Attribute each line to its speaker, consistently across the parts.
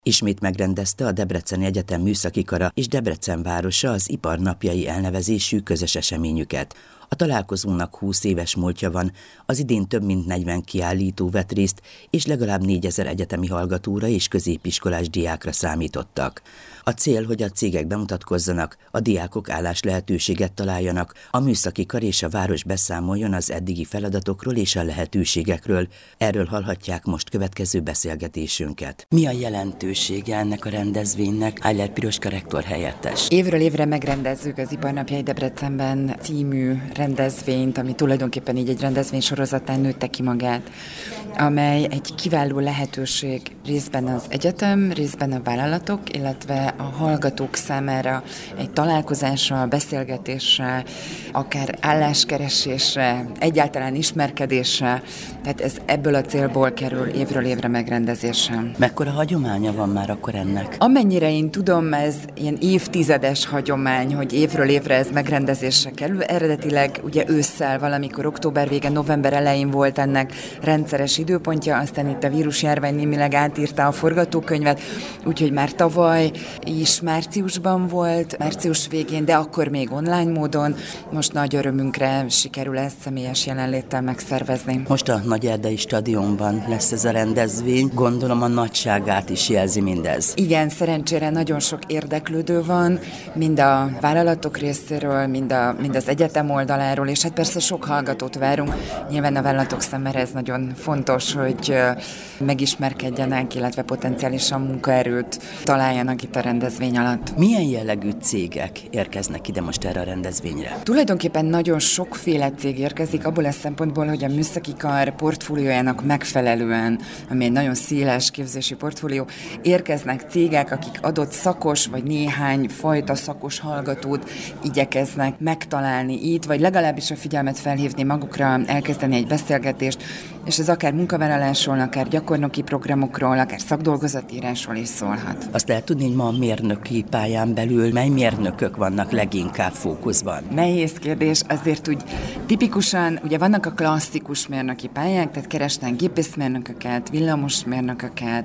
Speaker 1: Ismét megrendezte a Debreceni Egyetem Műszaki Kara és Debrecen városa az Iparnapjai elnevezésű közös eseményüket. A találkozónak 20 éves múltja van, az idén több mint 40 kiállító vett részt, és legalább 4000 egyetemi hallgatóra és középiskolás diákra számítottak. A cél, hogy a cégek bemutatkozzanak, a diákok álláslehetőséget találjanak, a Műszaki Kar és a város beszámoljon az eddigi feladatokról és a lehetőségekről. Erről hallhatják most következő beszélgetésünket. Mi a jelentősége ennek a rendezvénynek? Ájler Piroska rektor helyettes.
Speaker 2: Évről évre megrendezzük az Iparnapjai Debrecenben című rendezvényt, ami tulajdonképpen így egy rendezvény sorozatán nőtte ki magát, amely egy kiváló lehetőség részben az egyetem, részben a vállalatok, illetve a hallgatók számára egy találkozásra, beszélgetésre, akár álláskeresésre, egyáltalán ismerkedésre, tehát ez ebből a célból kerül évről évre megrendezésre.
Speaker 1: Mekkora hagyománya van már akkor ennek?
Speaker 2: Amennyire én tudom, ez ilyen évtizedes hagyomány, hogy évről évre ez megrendezésre kerül. Eredetileg ugye ősszel, valamikor október vége, november elején volt ennek rendszeres időpontja, aztán itt a vírusjárvány némileg átírta a forgatókönyvet, úgyhogy már tavaly is márciusban volt, március végén, de akkor még online módon. Most nagy örömünkre sikerül ezt személyes jelenléttel megszervezni.
Speaker 1: Most a Nagyerdei Stadionban lesz ez a rendezvény, gondolom a nagyságát is jelzi mindez.
Speaker 2: Igen, szerencsére nagyon sok érdeklődő van, mind a vállalatok részéről, mind az egyetem oldaláról, és hát persze sok hallgatót várunk. Nyilván a vállalatok számára ez nagyon fontos, hogy megismerkedjenek, illetve potenciálisan munkaerőt találjanak itt a rendezvény alatt.
Speaker 1: Milyen jellegű cégek érkeznek ide most erre a rendezvényre?
Speaker 2: Tulajdonképpen nagyon sokféle cég érkezik, abból a szempontból, hogy a Műszaki Kar portfóliójának megfelelően, ami egy nagyon széles képzési portfólió, érkeznek cégek, akik adott szakos vagy néhány fajta szakos hallgatót igyekeznek megtalálni itt, vagy legalábbis a figyelmet felhívni magukra, elkezdeni egy beszélgetést, és ez akár munkavállalásról, akár gyakornoki programokról, akár szakdolgozatírásról is szólhat.
Speaker 1: Azt lehet tudni, hogy ma a mérnöki pályán belül mely mérnökök vannak leginkább fókuszban?
Speaker 2: Nehéz kérdés, azért úgy tipikusan, ugye vannak a klasszikus mérnöki pályák, tehát keresnek gépészmérnököket, villamosmérnököket,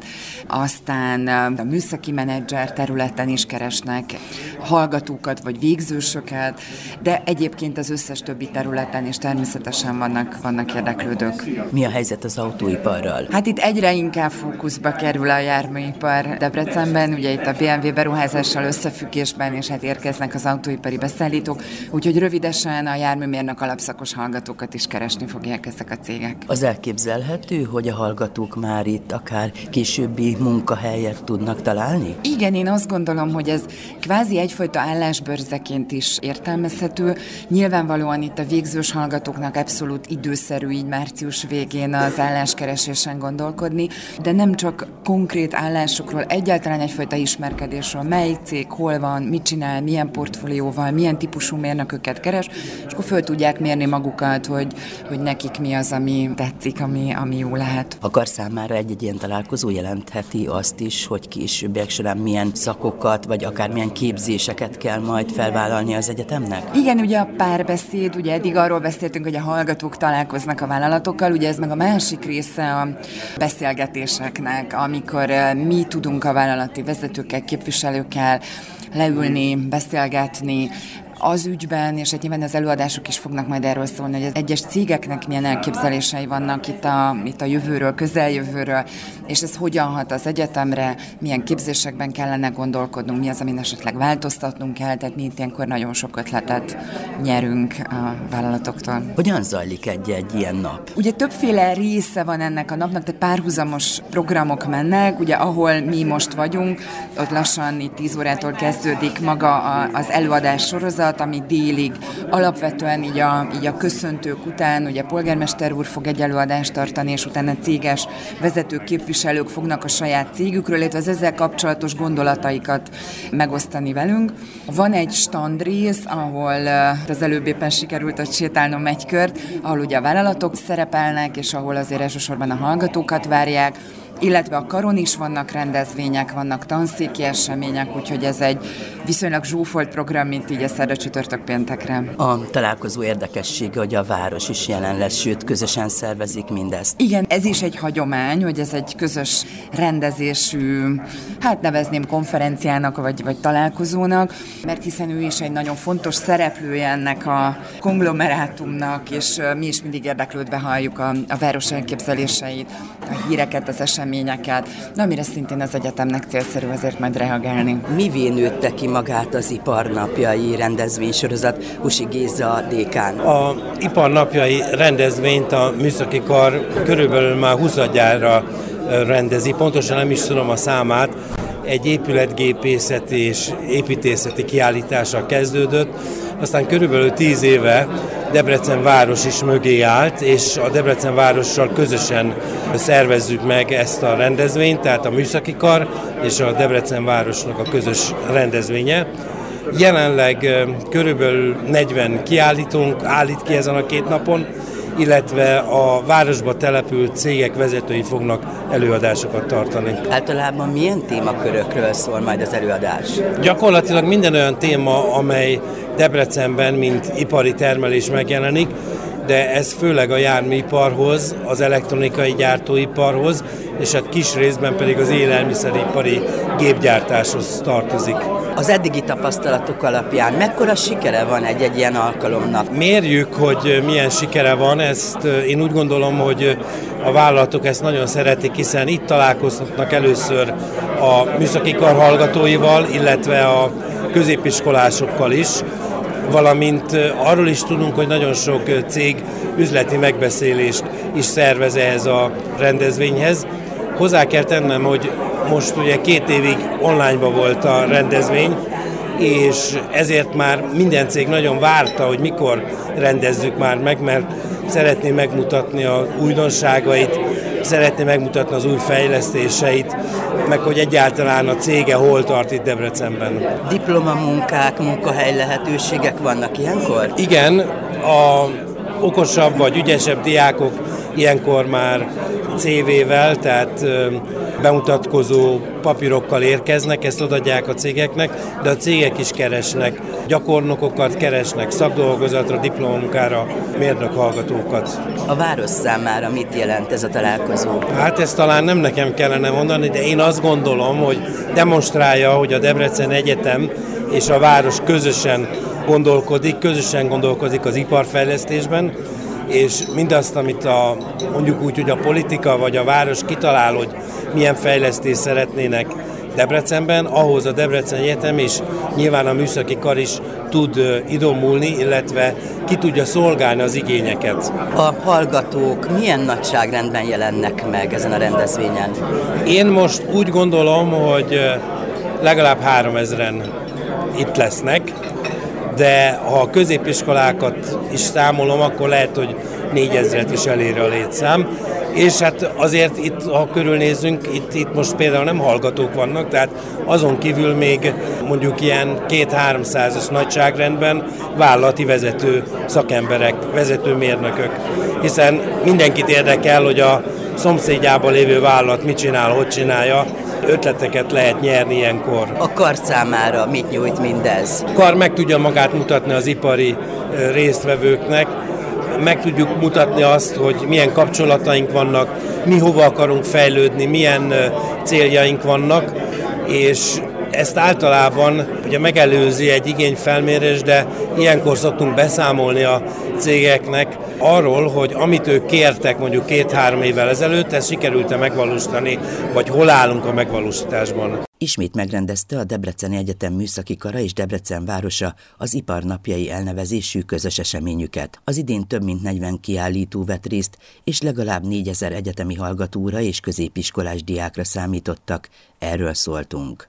Speaker 2: aztán a műszaki menedzser területen is keresnek hallgatókat vagy végzősöket, de egyébként az összes többi területen is természetesen vannak érdeklődők.
Speaker 1: Mi a helyzet az autóiparral?
Speaker 2: Hát itt egyre inkább fókuszba kerül a járműipar Debrecenben, ugye itt a BMW beruházással összefüggésben, és hát érkeznek az autóipari beszállítók, úgyhogy rövidesen a járműmérnök alapszakos hallgatókat is keresni fogják ezek a cégek.
Speaker 1: Az elképzelhető, hogy a hallgatók már itt akár későbbi munkahelyet tudnak találni?
Speaker 2: Igen, én azt gondolom, hogy ez kvázi egyfajta állásbörzeként is értelmezhető. Nyilvánvalóan itt a végzős hallgatóknak abszolút időszerű így március végén az álláskeresésen gondolkodni, de nem csak konkrét állásokról, egyáltalán egyfajta ismerkedésről, melyik cég, hol van, mit csinál, milyen portfólióval, milyen típusú mérnököket keres, és akkor föl tudják mérni magukat, hogy nekik mi az, ami tetszik, ami jó lehet.
Speaker 1: A kar számára egy ilyen találkozó jelentheti azt is, hogy későbbiek során milyen szakokat, vagy akár milyen képzéseket kell majd felvállalni az egyetemnek?
Speaker 2: Igen, ugye a párbeszéd, ugye eddig arról beszéltünk, hogy a hallgatók találkoznak a vállalatokkal, ugye ez meg a másik része a beszélgetéseknek, amikor mi tudunk a vállalati vezetőkkel, képviselőkkel leülni, beszélgetni, az ügyben, és hát nyilván az előadások is fognak majd erről szólni, hogy az egyes cégeknek milyen elképzelései vannak itt a jövőről, közeljövőről, és ez hogyan hat az egyetemre, milyen képzésekben kellene gondolkodnunk, mi az, amin esetleg változtatnunk kell, tehát mi itt ilyenkor nagyon sok ötletet nyerünk a vállalatoktól.
Speaker 1: Hogyan zajlik egy ilyen nap?
Speaker 2: Ugye többféle része van ennek a napnak, tehát párhuzamos programok mennek, ugye ahol mi most vagyunk, ott lassan itt 10 órától kezdődik maga az előadás sorozat, ami délig alapvetően így a köszöntők után, ugye polgármester úr fog egy előadást tartani, és utána céges vezetők, képviselők fognak a saját cégükről, illetve az ezzel kapcsolatos gondolataikat megosztani velünk. Van egy standrész, ahol az előbb éppen sikerült, hogy sétálnom egy kört, ahol ugye a vállalatok szerepelnek, és ahol azért elsősorban a hallgatókat várják. illetve a Karon is vannak rendezvények, vannak tanszéki események, úgyhogy ez egy viszonylag zsúfolt program, mint így a szerda csütörtök péntekre.
Speaker 1: A találkozó érdekessége, hogy a város is jelen lesz, sőt, közösen szervezik mindezt.
Speaker 2: Igen, ez is egy hagyomány, hogy ez egy közös rendezésű, hát nevezném konferenciának, vagy találkozónak, mert hiszen ő is egy nagyon fontos szereplője ennek a konglomerátumnak, és mi is mindig érdeklődve halljuk a város elképzeléseit, a híreket, az eseményeket, de amire szintén az egyetemnek célszerű azért majd reagálni.
Speaker 1: Mivé nőtte ki magát az Iparnapjai rendezvénysorozat, Husi Géza dékán?
Speaker 3: A Iparnapjai rendezvényt a Műszaki Kar körülbelül már 20-adjára rendezi, pontosan nem is tudom a számát. Egy épületgépészeti és építészeti kiállítással kezdődött, aztán körülbelül 10 éve Debrecen város is mögé állt, és a Debrecen várossal közösen szervezzük meg ezt a rendezvényt, tehát a Műszaki Kar és a Debrecen városnak a közös rendezvénye. Jelenleg körülbelül 40 kiállítónk állít ki ezen a 2 napon, illetve a városba települt cégek vezetői fognak előadásokat tartani.
Speaker 1: Általában milyen témakörökről szól majd az előadás?
Speaker 3: Gyakorlatilag minden olyan téma, amely Debrecenben, mint ipari termelés megjelenik, de ez főleg a járműiparhoz, az elektronikai gyártóiparhoz, és hát kis részben pedig az élelmiszeripari gépgyártáshoz tartozik.
Speaker 1: Az eddigi tapasztalatok alapján mekkora sikere van egy ilyen alkalomnak?
Speaker 3: Mérjük, hogy milyen sikere van, ezt én úgy gondolom, hogy a vállalatok ezt nagyon szeretik, hiszen itt találkozhatnak először a Műszaki Kar hallgatóival, illetve a középiskolásokkal is, valamint arról is tudunk, hogy nagyon sok cég üzleti megbeszélést is szervez ehhez a rendezvényhez. Hozzá kell tennem, hogy most ugye 2 évig online-ba volt a rendezvény, és ezért már minden cég nagyon várta, hogy mikor rendezzük már meg, mert szeretné megmutatni az újdonságait, szeretné megmutatni az új fejlesztéseit, meg hogy egyáltalán a cége hol tart itt Debrecenben.
Speaker 1: Diplomamunkák, munkahely lehetőségek vannak ilyenkor?
Speaker 3: Igen, a okosabb vagy ügyesebb diákok ilyenkor már CV-vel, tehát bemutatkozó papírokkal érkeznek, ezt odaadják a cégeknek, de a cégek is keresnek gyakornokokat, keresnek szakdolgozatra, diplomamunkára, mérnök hallgatókat.
Speaker 1: A város számára mit jelent ez a találkozó?
Speaker 3: Hát ezt talán nem nekem kellene mondani, de én azt gondolom, hogy demonstrálja, hogy a Debrecen Egyetem és a város közösen gondolkodik az iparfejlesztésben, és mindazt, amit mondjuk úgy, hogy a politika vagy a város kitalál, hogy milyen fejlesztést szeretnének Debrecenben, ahhoz a Debrecen Egyetem és nyilván a Műszaki Kar is tud idomulni, illetve ki tudja szolgálni az igényeket.
Speaker 1: A hallgatók milyen nagyságrendben jelennek meg ezen a rendezvényen?
Speaker 3: Én most úgy gondolom, hogy legalább 3000-en itt lesznek, de ha a középiskolákat is számolom, akkor lehet, hogy 4000-et is elér a létszám. És hát azért itt, ha körülnézzünk, itt most például nem hallgatók vannak, tehát azon kívül még mondjuk ilyen 200-300-as nagyságrendben vállalati vezető szakemberek, vezető mérnökök. Hiszen mindenkit érdekel, hogy a szomszédjában lévő vállalat mit csinál, hogy csinálja, ötleteket lehet nyerni ilyenkor.
Speaker 1: A Kar számára mit nyújt mindez?
Speaker 3: A Kar meg tudja magát mutatni az ipari résztvevőknek, meg tudjuk mutatni azt, hogy milyen kapcsolataink vannak, mi hova akarunk fejlődni, milyen céljaink vannak, és ezt általában ugye megelőzi egy igényfelmérés, de ilyenkor szoktunk beszámolni a cégeknek arról, hogy amit ők kértek mondjuk 2-3 évvel ezelőtt, ezt sikerült-e megvalósítani, vagy hol állunk a megvalósításban.
Speaker 1: Ismét megrendezte a Debreceni Egyetem Műszaki Kara és Debrecen városa az Iparnapjai elnevezésű közös eseményüket. Az idén több mint 40 kiállító vett részt, és legalább 4000 egyetemi hallgatóra és középiskolás diákra számítottak. Erről szóltunk.